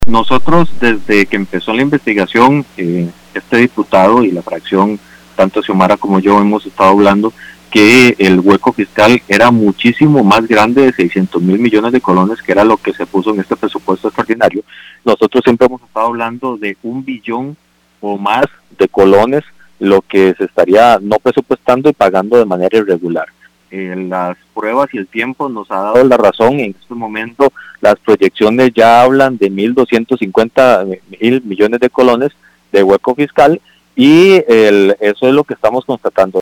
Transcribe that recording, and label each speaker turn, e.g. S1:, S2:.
S1: Nosotros, desde que empezó la investigación, este diputado y la fracción, tanto Xiomara como yo, hemos estado hablando que el hueco fiscal era muchísimo más grande de 600 mil millones de colones, que era lo que se puso en este presupuesto extraordinario. Nosotros siempre hemos estado hablando de 1 billón o más de colones, lo que se estaría no presupuestando y pagando de manera irregular. Las pruebas y el tiempo nos ha dado la razón. En este momento las proyecciones ya hablan de 1.250 mil millones de colones de hueco fiscal, y eso es lo que estamos constatando.